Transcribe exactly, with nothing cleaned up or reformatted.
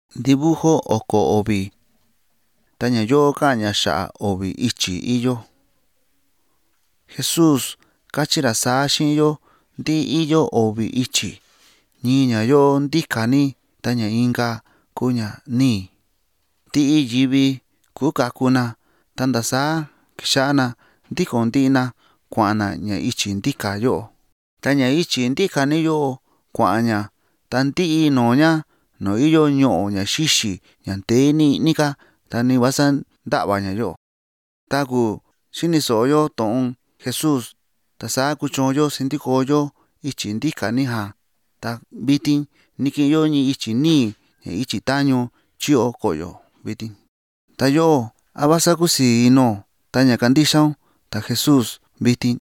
dibujo oko ovi taña yo kaña sha'a ovi ichi iyo. Jesús kachira saa xiyo ndi iyo ovi ichi ñiña yo ndikani taña inka kuña nii. Ti'i yivi kukakuna tanda saa kixa'ana ndiko nti'ina kua'ana ña ichi ndika yo'o. Taña ichi ndikani yo'o kua'aña tanti'i nuña nu iyo ño'o ña xixi ña ntee ni'nika tani vasa nda'vaña yo'o. Taku xiniso'oyo tu'un Jesús ta saa kuchonyo sindikoyo ichi ndikani jan ta vitin niki'inyo ñi ichi nii ña ichi tañu chio ko'yo vitin. Ta yo'o ¿a vasa kusii ino taña kandixaun ta Jesús vitin?